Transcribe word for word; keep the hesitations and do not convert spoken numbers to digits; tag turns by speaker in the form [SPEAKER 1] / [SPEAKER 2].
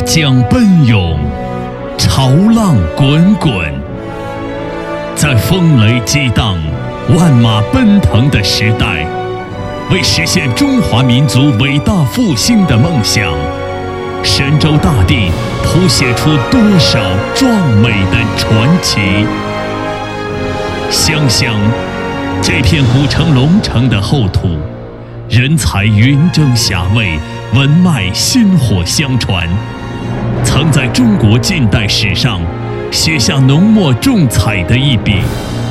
[SPEAKER 1] 江奔涌，潮浪滚滚。在风雷激荡、万马奔腾的时代，为实现中华民族伟大复兴的梦想，神州大地谱写出多少壮美的传奇。想想这片古城龙城的厚土，人才云蒸霞蔚，文脉薪火相传，曾在中国近代史上写下浓墨重彩的一笔。